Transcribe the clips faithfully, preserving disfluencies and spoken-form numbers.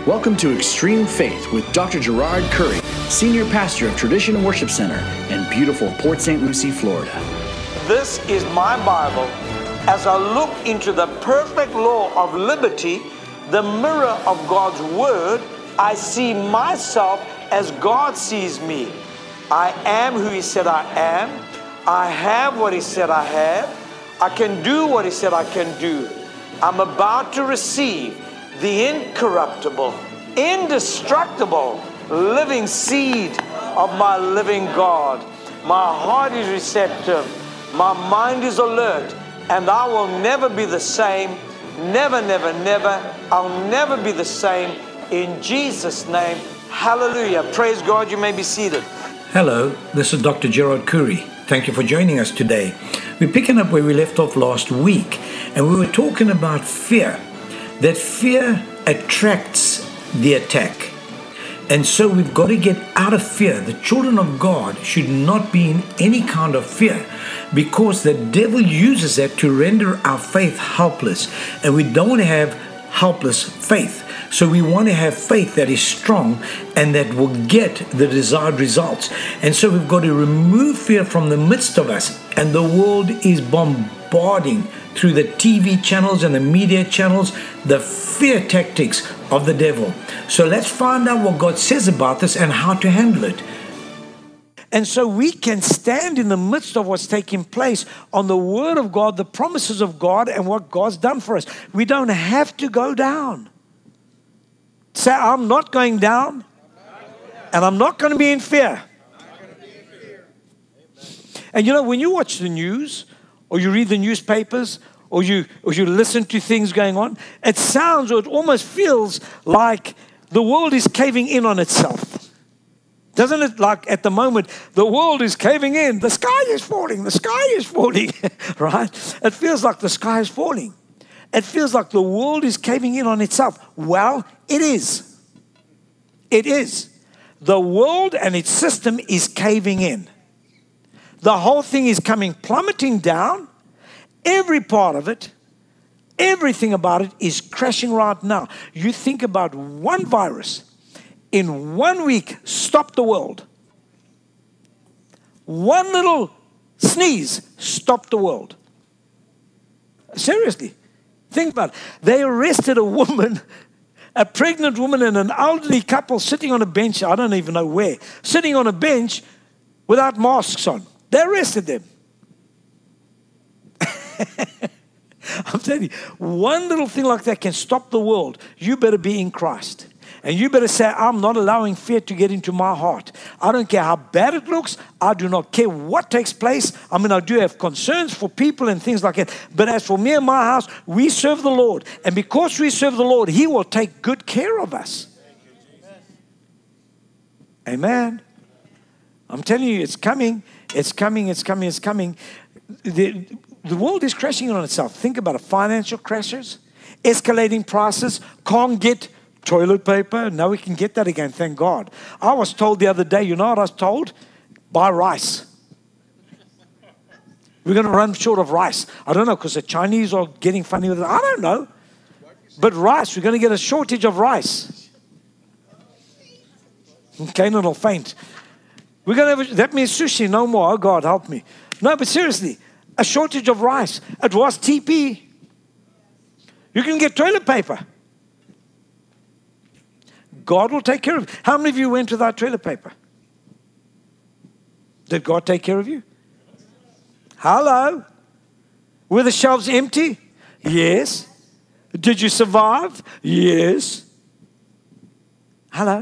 Welcome to Extreme Faith with Doctor Gerard Curry, Senior Pastor of Tradition Worship Center in beautiful Port Saint Lucie, Florida. This is my Bible. As I look into the perfect law of liberty, the mirror of God's Word, I see myself as God sees me. I am who He said I am. I have what He said I have. I can do what He said I can do. I'm about to receive the incorruptible, indestructible, living seed of my living God. My heart is receptive. My mind is alert. And I will never be the same. Never, never, never. I'll never be the same. In Jesus' name, hallelujah. Praise God. You may be seated. Hello, this is Doctor Gerard Curry. Thank you for joining us today. We're picking up where we left off last week, and we were talking about fear. That fear attracts the attack. And so we've got to get out of fear. The children of God should not be in any kind of fear, because the devil uses that to render our faith helpless. And we don't want to have helpless faith. So we want to have faith that is strong and that will get the desired results. And so we've got to remove fear from the midst of us. And the world is bombarding through the T V channels and the media channels the fear tactics of the devil. So let's find out what God says about this and how to handle it. And so we can stand in the midst of what's taking place on the Word of God, the promises of God, and what God's done for us. We don't have to go down. Say, I'm not going down, and I'm not going to be in fear. And you know, when you watch the news, or you read the newspapers, or you or you listen to things going on, it sounds or it almost feels like the world is caving in on itself. Doesn't it? Like at the moment, the world is caving in. The sky is falling. The sky is falling. Right? It feels like the sky is falling. It feels like the world is caving in on itself. Well, it is. It is. The world and its system is caving in. The whole thing is coming plummeting down. Every part of it, everything about it is crashing right now. You think about one virus in one week stopped the world. One little sneeze stopped the world. Seriously, think about it. They arrested a woman, a pregnant woman and an elderly couple sitting on a bench, I don't even know where, sitting on a bench without masks on. They arrested them. I'm telling you, one little thing like that can stop the world. You better be in Christ. And you better say, I'm not allowing fear to get into my heart. I don't care how bad it looks. I do not care what takes place. I mean, I do have concerns for people and things like that. But as for me and my house, we serve the Lord. And because we serve the Lord, He will take good care of us. Amen. I'm telling you, it's coming. It's coming, it's coming, it's coming. The, the world is crashing on itself. Think about it. Financial crashes, escalating prices, can't get toilet paper. Now we can get that again, thank God. I was told the other day, you know what I was told? Buy rice. We're going to run short of rice. I don't know, because the Chinese are getting funny with it. I don't know. But rice, we're going to get a shortage of rice. Okay, no, it'll faint. We're going to have, a, that means sushi, no more. Oh, God, help me. No, but seriously, a shortage of rice. It was T P. You can get toilet paper. God will take care of it. How many of you went without toilet paper? Did God take care of you? Hello? Were the shelves empty? Yes. Did you survive? Yes. Hello?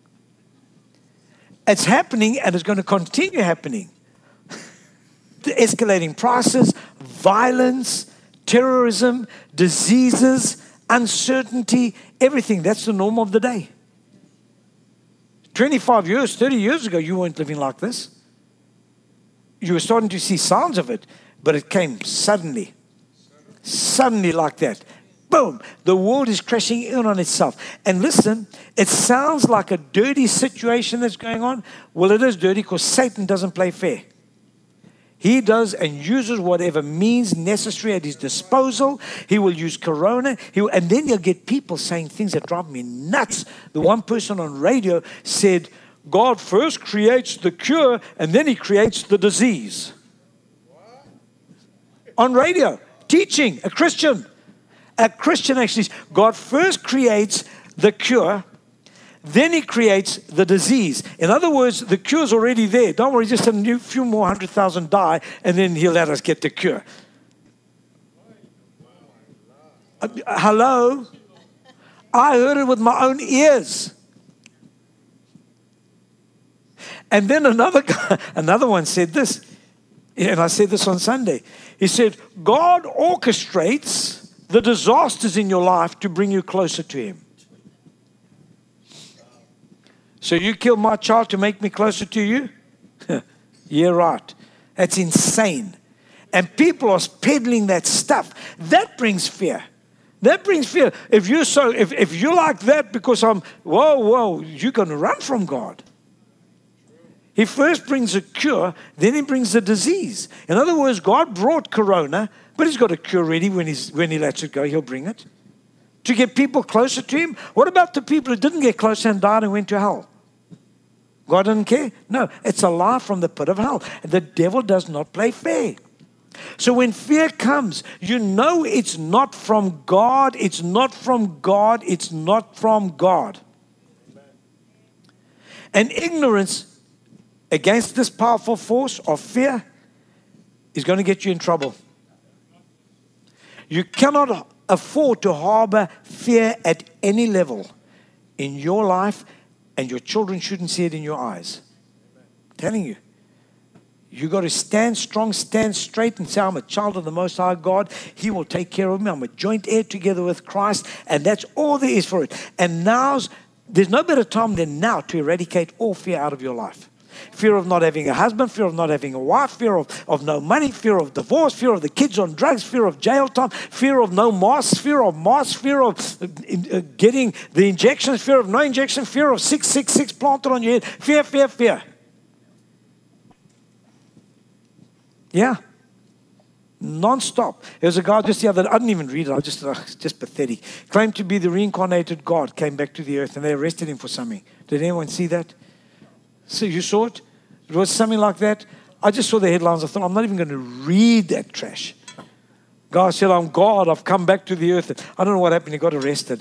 It's happening, and it's going to continue happening. The escalating prices, violence, terrorism, diseases, uncertainty, everything. That's the norm of the day. twenty-five years, thirty years ago, you weren't living like this. You were starting to see signs of it, but it came suddenly. Suddenly like that. Boom, the world is crashing in on itself. And listen, it sounds like a dirty situation that's going on. Well, it is dirty because Satan doesn't play fair. He does and uses whatever means necessary at his disposal. He will use corona. He will, and then you'll get people saying things that drive me nuts. The one person on radio said, God first creates the cure and then he creates the disease. On radio, teaching, a Christian. A Christian actually says, God first creates the cure, then he creates the disease. In other words, the cure's already there. Don't worry, just a new, few more hundred thousand die, and then he'll let us get the cure. Uh, hello? I heard it with my own ears. And then another guy, another one said this, and I said this on Sunday. He said, God orchestrates the disasters in your life to bring you closer to him. So you killed my child to make me closer to you? Yeah, right. That's insane. And people are peddling that stuff. That brings fear. That brings fear. If you're so, if, if you're like that because I'm, whoa, whoa, you're going to run from God. He first brings a cure, then he brings the disease. In other words, God brought corona, but he's got a cure ready when, he's, when he lets it go. He'll bring it. To get people closer to him. What about the people who didn't get closer and died and went to hell? God didn't care? No, it's a lie from the pit of hell. The devil does not play fair. So when fear comes, you know it's not from God, it's not from God, it's not from God. And ignorance against this powerful force of fear is going to get you in trouble. You cannot afford to harbor fear at any level in your life, and your children shouldn't see it in your eyes. I'm telling you. You got to stand strong, stand straight, and say, I'm a child of the Most High God. He will take care of me. I'm a joint heir together with Christ, and that's all there is for it. And now's, there's no better time than now to eradicate all fear out of your life. Fear of not having a husband, fear of not having a wife, fear of, of no money, fear of divorce, fear of the kids on drugs, fear of jail time, fear of no masks, fear of masks, fear of uh, getting the injections, fear of no injection, fear of six six six planted on your head. Fear, fear, fear. Yeah. Non-stop. There was a guy just the other day, I didn't even read it, I just, uh, just pathetic. Claimed to be the reincarnated God, came back to the earth, and they arrested him for something. Did anyone see that? So you saw it? It was something like that. I just saw the headlines. I thought, I'm not even going to read that trash. God said, I'm God. I've come back to the earth. I don't know what happened. He got arrested.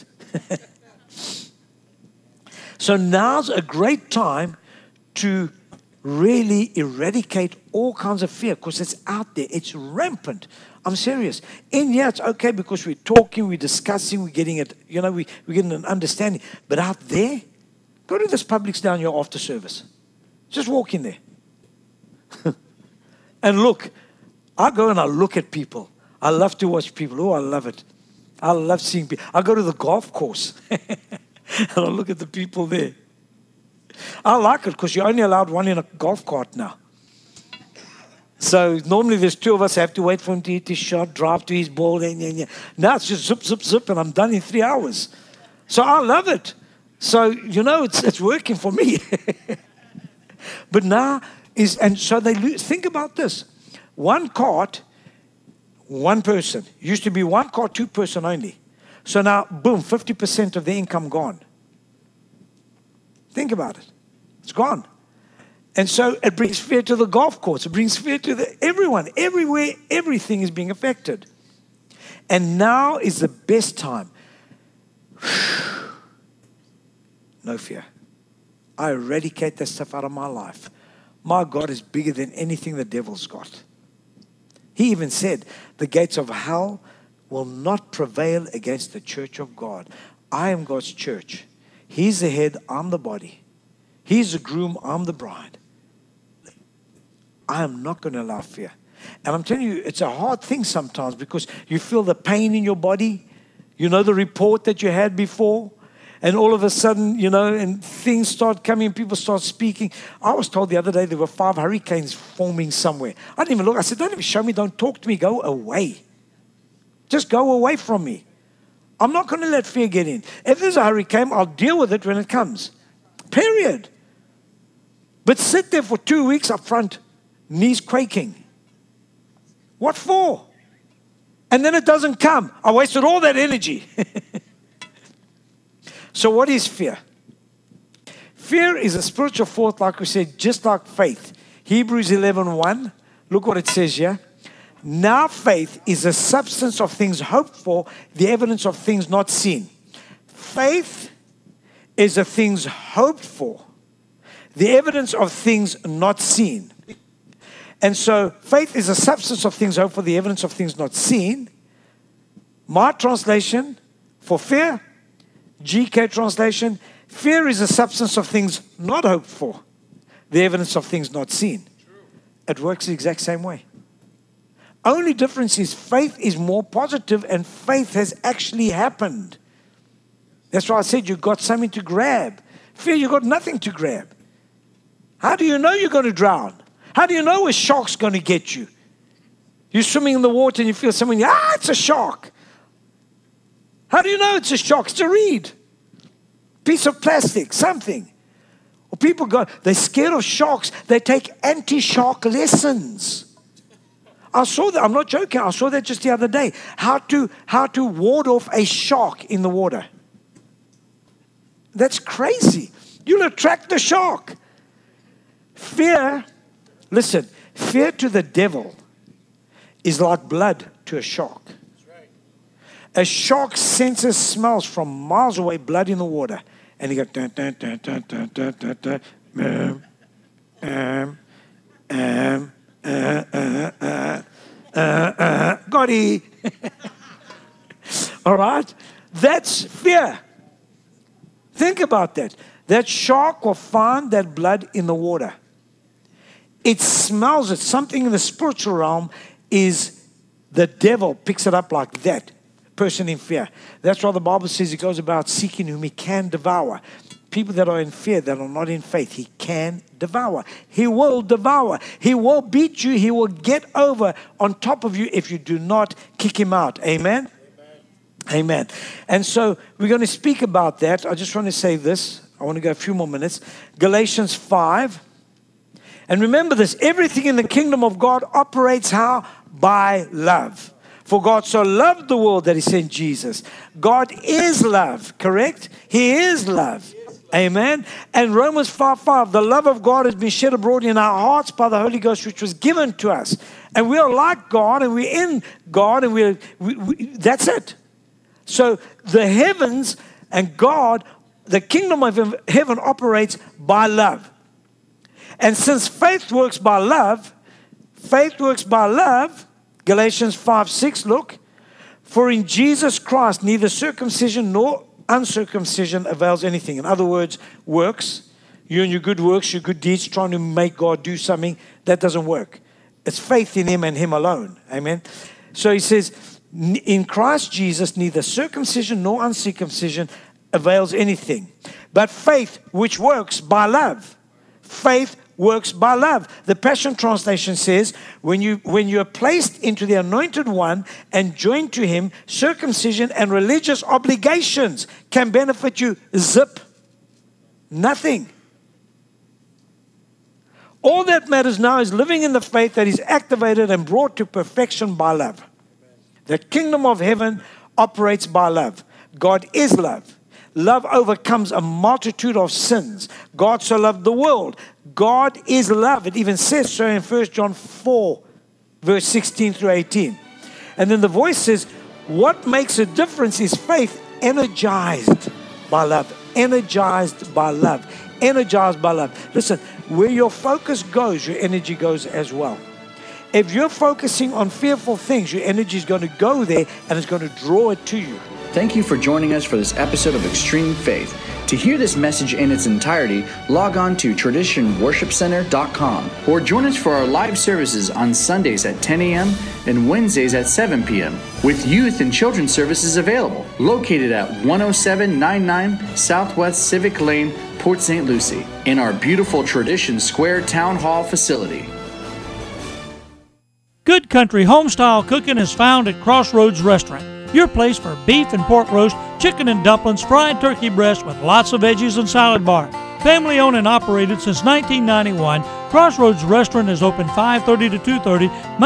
So now's a great time to really eradicate all kinds of fear because it's out there. It's rampant. I'm serious. In here, it's okay because we're talking, we're discussing, we're getting it, you know, we, we're getting an understanding. But out there, go to this Publix down here after service. Just walk in there. And look. I go and I look at people. I love to watch people. Oh, I love it. I love seeing people. I go to the golf course. And I look at the people there. I like it because you're only allowed one in a golf cart now. So normally there's two of us. I have to wait for him to hit his shot, drive to his ball. And, and, and. Now it's just zip, zip, zip, and I'm done in three hours. So I love it. So, you know, it's it's working for me. But now is, and so they lose. Think about this. One cart, one person. Used to be one cart, two person only. So now, boom, fifty percent of the income gone. Think about it. It's gone. And so it brings fear to the golf course. It brings fear to the, everyone. Everywhere, everything is being affected. And now is the best time. No fear. I eradicate that stuff out of my life. My God is bigger than anything the devil's got. He even said, the gates of hell will not prevail against the church of God. I am God's church. He's the head, I'm the body. He's the groom, I'm the bride. I am not going to allow fear. And I'm telling you, it's a hard thing sometimes because you feel the pain in your body. You know the report that you had before. And all of a sudden, you know, and things start coming, people start speaking. I was told the other day there were five hurricanes forming somewhere. I didn't even look. I said, don't even show me, don't talk to me, go away. Just go away from me. I'm not going to let fear get in. If there's a hurricane, I'll deal with it when it comes. Period. But sit there for two weeks up front, knees quaking. What for? And then it doesn't come. I wasted all that energy. So what is fear? Fear is a spiritual thought, like we said, just like faith. Hebrews eleven one, look what it says here. Now faith is a substance of things hoped for, the evidence of things not seen. Faith is the things hoped for, the evidence of things not seen. And so faith is a substance of things hoped for, the evidence of things not seen. My translation for fear, G K translation, fear is a substance of things not hoped for, the evidence of things not seen. It works the exact same way. Only difference is faith is more positive and faith has actually happened. That's why I said you've got something to grab. Fear, you've got nothing to grab. How do you know you're going to drown? How do you know a shark's going to get you? You're swimming in the water and you feel something, ah, it's a shark. How do you know it's a shark? It's a reed. Piece of plastic, something. Or people go, they're scared of sharks. They take anti-shark lessons. I saw that, I'm not joking, I saw that just the other day. How to, how to ward off a shark in the water. That's crazy. You'll attract the shark. Fear, listen, fear to the devil is like blood to a shark. A shark senses smells from miles away blood in the water. And he goes, dun, dun, dun, dun, dun, dun, dun, dun, um, um, um, uh, uh, uh, uh, uh, got he. All right? That's fear. Think about that. That shark will find that blood in the water. It smells it. Something in the spiritual realm is the devil picks it up like that. Person in fear. That's why the Bible says it goes about seeking whom he can devour. People that are in fear, that are not in faith, he can devour. He will devour. He will beat you. He will get over on top of you if you do not kick him out. Amen? Amen. Amen. And so we're going to speak about that. I just want to say this. I want to go a few more minutes. Galatians five. And remember this, everything in the kingdom of God operates how? By love. For God so loved the world that he sent Jesus. God is love, correct? He is love. Amen. And Romans five five, the love of God has been shed abroad in our hearts by the Holy Ghost, which was given to us. And we are like God, and we're in God, and we're, we, we, that's it. So the heavens and God, the kingdom of heaven operates by love. And since faith works by love, faith works by love, Galatians five six, look. For in Jesus Christ, neither circumcision nor uncircumcision avails anything. In other words, works. You and your good works, your good deeds, trying to make God do something, that doesn't work. It's faith in him and him alone. Amen. So he says, in Christ Jesus, neither circumcision nor uncircumcision avails anything. But faith which works by love. Faith works by love. The Passion Translation says, when you when you are placed into the Anointed One and joined to him, circumcision and religious obligations can benefit you zip. Nothing. All that matters now is living in the faith that is activated and brought to perfection by love. The kingdom of heaven operates by love. God is love. Love overcomes a multitude of sins. God so loved the world. God is love. It even says so in First John four, verse sixteen through eighteen. And then the voice says, what makes a difference is faith energized by love. Energized by love. Energized by love. Listen, where your focus goes, your energy goes as well. If you're focusing on fearful things, your energy is going to go there and it's going to draw it to you. Thank you for joining us for this episode of Extreme Faith. To hear this message in its entirety, log on to tradition worship center dot com or join us for our live services on Sundays at ten a.m. and Wednesdays at seven p.m. with youth and children's services available, located at one oh seven ninety-nine Southwest Civic Lane, Port Saint Lucie, in our beautiful Tradition Square Town Hall facility. Good Country Homestyle Cooking is found at Crossroads Restaurant, your place for beef and pork roast, chicken and dumplings, fried turkey breast with lots of veggies and salad bar. Family owned and operated since nineteen ninety-one, Crossroads Restaurant is open five thirty to two thirty,